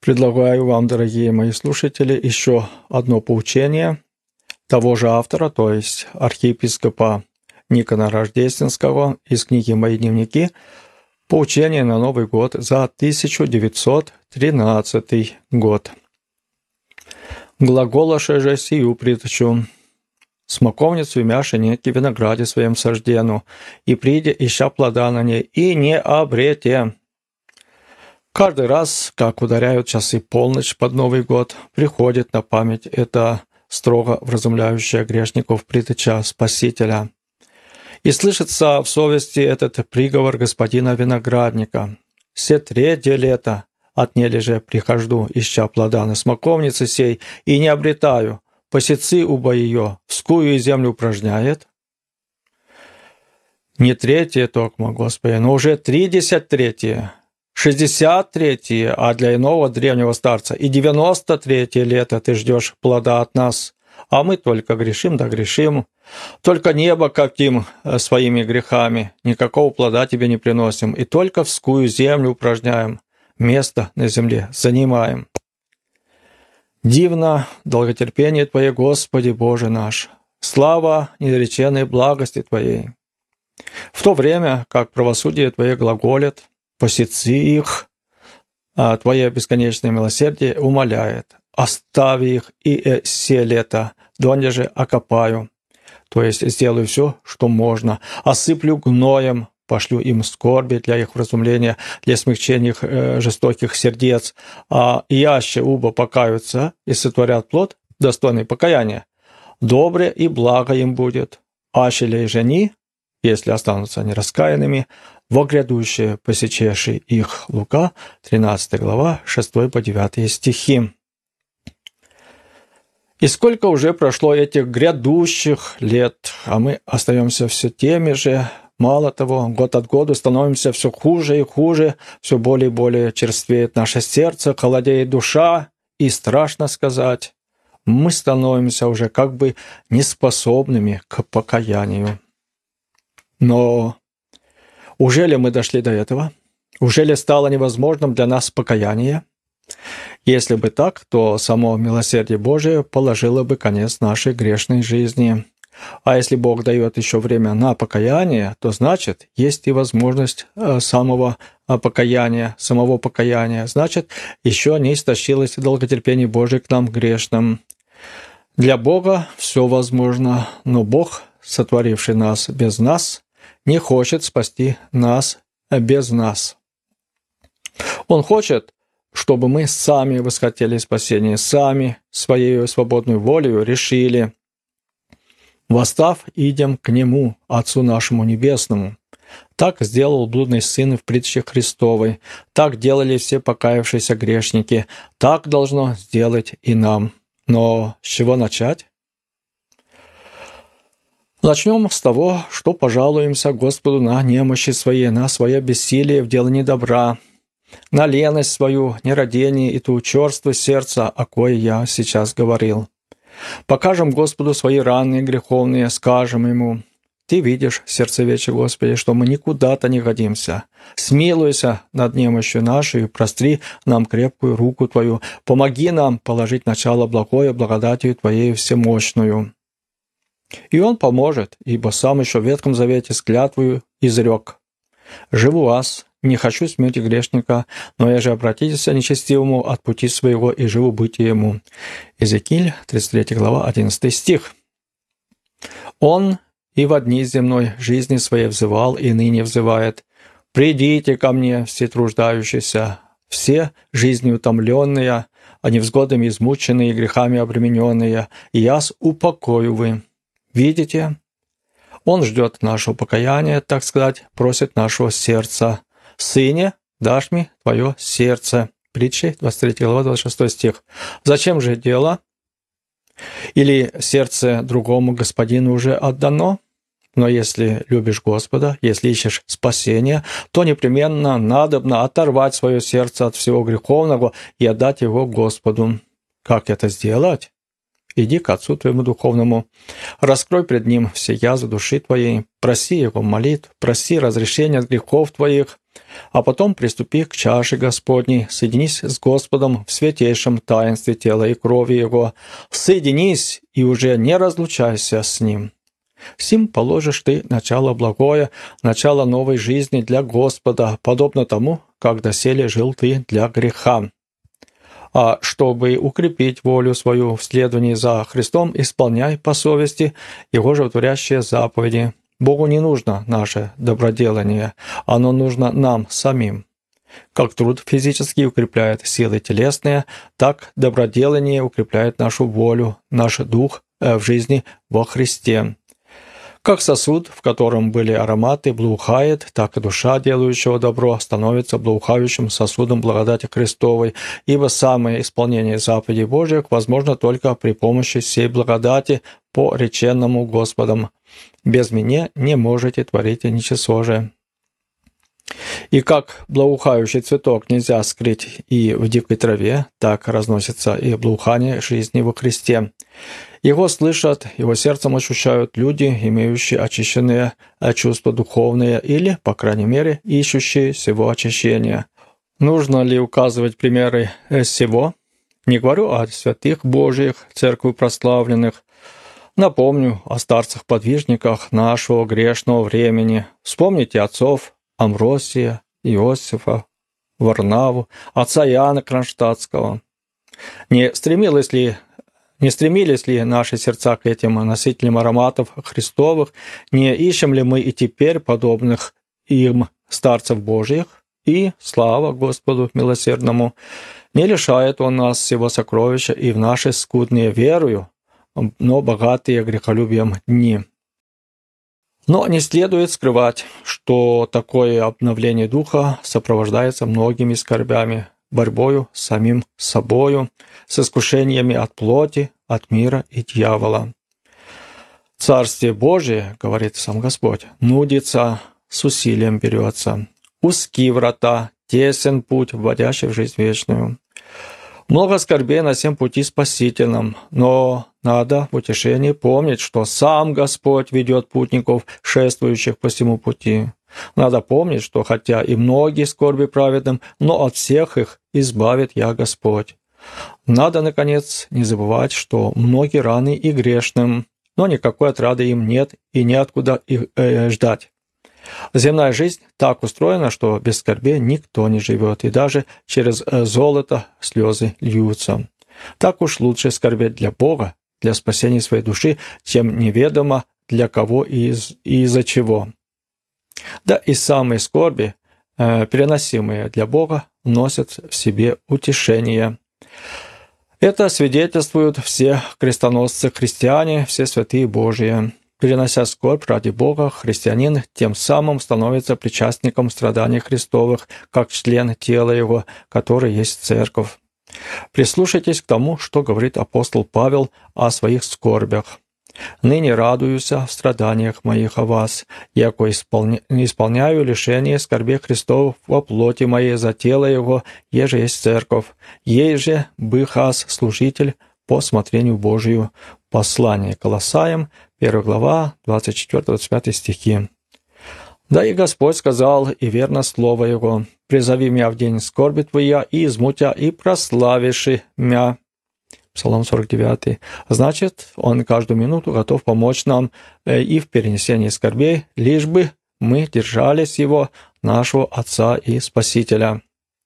Предлагаю вам, дорогие мои слушатели, еще одно поучение того же автора, то есть архиепископа Никона Рождественского из книги «Мои дневники», поучение на Новый год за 1913 год. «Глаголаше же сию притчу, смоковницу и мяше неки винограде своем сождену, и приде, ища плода на ней, и не обрете». Каждый раз, как ударяют часы полночь под Новый год, приходит на память это строго вразумляющая грешников притча Спасителя. И слышится в совести этот приговор господина виноградника. «Се третье лето, отнели же прихожду, ища плода на смоковнице сей, и не обретаю, посецы уба ее, вскую и землю упражняет». Не третье токмо, Господи, но уже 33-е. 63-е, а для иного древнего старца и 93-е лето ты ждешь плода от нас, а мы только грешим да грешим, только небо коптим своими грехами, никакого плода тебе не приносим, и только вскую землю упражняем, место на земле занимаем. Дивно долготерпение Твое, Господи Боже наш, слава неизреченной благости Твоей. В то время, как правосудие Твое глаголит, посецы их, а Твое бесконечное милосердие умоляет. Остави их и се лето, донде же окопаю. То есть сделаю все, что можно. Осыплю гноем, пошлю им скорби для их вразумления, для смягчения их жестоких сердец. А яще уба покаются и сотворят плод, достойный покаяния. Добре и благо им будет. Ащелей жени, если останутся они раскаянными, во грядущее посечеши их». Лука, 13 глава, 6 по 9 стихи. И сколько уже прошло этих грядущих лет, а мы остаемся все теми же. Мало того, год от года становимся все хуже и хуже, все более и более черствеет наше сердце, холодеет душа, и страшно сказать, мы становимся уже как бы неспособными к покаянию. Но уже ли мы дошли до этого? Уже ли стало невозможным для нас покаяние? Если бы так, то само милосердие Божие положило бы конец нашей грешной жизни. А если Бог дает еще время на покаяние, то значит, есть и возможность самого покаяния, значит, еще не истощилось долготерпение Божие к нам грешным. Для Бога все возможно, но Бог, сотворивший нас без нас, не хочет спасти нас без нас. Он хочет, чтобы мы сами восхотели спасения, сами своей свободной волею решили: «Восстав, идем к Нему, Отцу нашему Небесному». Так сделал блудный сын в притче Христовой, так делали все покаявшиеся грешники, так должно сделать и нам. Но с чего начать? Начнем с того, что пожалуемся Господу на немощи свои, на свое бессилие в делании добра, на леность свою, нерадение и ту черствость сердца, о кое я сейчас говорил. Покажем Господу свои раны греховные, скажем Ему: «Ты видишь, сердцевече Господи, что мы никуда-то не годимся. Смилуйся над немощью нашей, простри нам крепкую руку Твою, помоги нам положить начало благое благодатью Твоей всемощную». И Он поможет, ибо сам еще в Ветхом Завете с клятвою изрек: «Живу аз, не хочу смерти грешника, но я же обратитесь нечестивому от пути своего и живу бытие ему». Иезекииль, 33 глава, 11 стих. Он и в дни земной жизни своей взывал, и ныне взывает: «Придите ко мне, все труждающиеся, все жизнью утомленные, а невзгодами измученные и грехами обремененные, и яс упокою вы». Видите? Он ждет нашего покаяния, так сказать, просит нашего сердца. «Сыне, дашь мне твое сердце». Притчи, 23 глава, 26 стих. Зачем же дело? Или сердце другому господину уже отдано? Но если любишь Господа, если ищешь спасения, то непременно надобно оторвать свое сердце от всего греховного и отдать его Господу. Как это сделать? Иди к Отцу твоему духовному, раскрой пред Ним все язвы души твоей, проси Его молитв, проси разрешения от грехов твоих, а потом приступи к чаше Господней, соединись с Господом в святейшем таинстве тела и крови Его, соединись и уже не разлучайся с Ним. Сим положишь ты начало благое, начало новой жизни для Господа, подобно тому, как доселе жил ты для греха. А чтобы укрепить волю свою в следовании за Христом, исполняй по совести Его животворящие заповеди. Богу не нужно наше доброделание, оно нужно нам самим. Как труд физический укрепляет силы телесные, так доброделание укрепляет нашу волю, наш дух в жизни во Христе. Как сосуд, в котором были ароматы, благоухает, так и душа, делающего добро, становится благоухающим сосудом благодати Христовой, ибо самое исполнение заповедей Божьих возможно только при помощи сей благодати по реченному Господом. «Без меня не можете творить ничего же». И как благоухающий цветок нельзя скрыть и в дикой траве, так разносится и благоухание жизни во Христе. Его слышат, его сердцем ощущают люди, имеющие очищенные чувства духовные или, по крайней мере, ищущие сего очищения. Нужно ли указывать примеры сего? Не говорю о святых Божьих, церковью прославленных. Напомню о старцах-подвижниках нашего грешного времени. Вспомните отцов Амвросия, Иосифа, Варнаву, отца Иоанна Кронштадтского. Не стремились ли наши сердца к этим носителям ароматов Христовых? Не ищем ли мы и теперь подобных им старцев Божьих? И, слава Господу милосердному, не лишает Он нас всего сокровища и в наши скудные верою, но богатые грехолюбием дни. Но не следует скрывать, что такое обновление духа сопровождается многими скорбями, борьбою с самим собою, с искушениями от плоти, от мира и дьявола. Царствие Божие, говорит сам Господь, нудится, с усилием берется. Узки врата, тесен путь, вводящий в жизнь вечную. Много скорбей на всем пути спасительном, но надо в утешении помнить, что сам Господь ведет путников, шествующих по всему пути. Надо помнить, что хотя и многие скорби праведным, но от всех их избавит я Господь. Надо, наконец, не забывать, что многие раны и грешным, но никакой отрады им нет и неоткуда их ждать. Земная жизнь так устроена, что без скорбей никто не живет, и даже через золото слезы льются. Так уж лучше скорбеть для Бога, для спасения своей души, чем неведомо для кого и из-за чего. Да и самые скорби, переносимые для Бога, носят в себе утешение. Это свидетельствуют все крестоносцы-христиане, все святые Божии. Перенося скорбь ради Бога, христианин тем самым становится причастником страданий Христовых, как член тела Его, который есть Церковь. Прислушайтесь к тому, что говорит апостол Павел о своих скорбях. «Ныне радуюся в страданиях моих о вас, яко исполняю лишение скорбей Христов во плоти моей за тело Его, еже есть Церковь, ей же бых аз служитель по смотрению Божию». Послание Колоссаям, 1 глава, 24-25 стихи. «Да и Господь сказал, и верно слово Его, призови мя в день скорби твоя, и изму тя, и прославиши мя». Псалом 49. Значит, Он каждую минуту готов помочь нам и в перенесении скорбей, лишь бы мы держались Его, нашего Отца и Спасителя.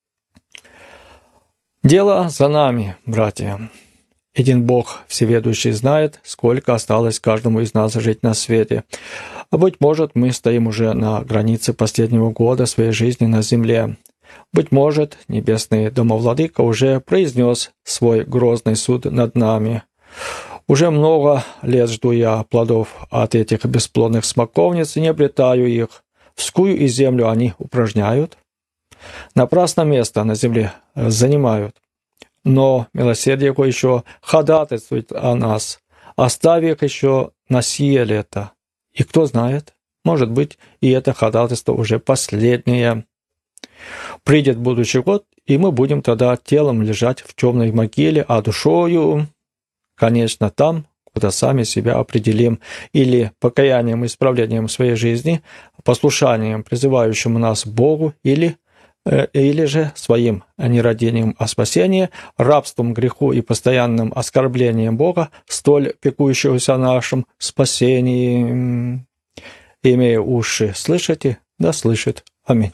Дело за нами, братья. Един Бог всеведущий знает, сколько осталось каждому из нас жить на свете. А быть может, мы стоим уже на границе последнего года своей жизни на земле. Быть может, небесный домовладыка уже произнес свой грозный суд над нами. Уже много лет жду я плодов от этих бесплодных смоковниц и не обретаю их. Вскую и землю они упражняют. Напрасно место на земле занимают. Но милосердие Его еще ходатайствует о нас, оставив их еще на сие лето. И кто знает, может быть, и это ходатайство уже последнее. Придет будущий год, и мы будем тогда телом лежать в темной могиле, а душою конечно, там, куда сами себя определим, или покаянием и исправлением своей жизни, послушанием, призывающему нас Богу, или же своим нерадением о спасении, рабством греху и постоянным оскорблением Бога, столь пекущегося о нашем спасении. Имея уши, слышите? Да слышит. Аминь.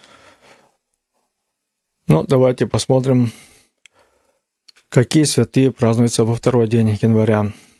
Ну, давайте посмотрим, какие святые празднуются во второй день января.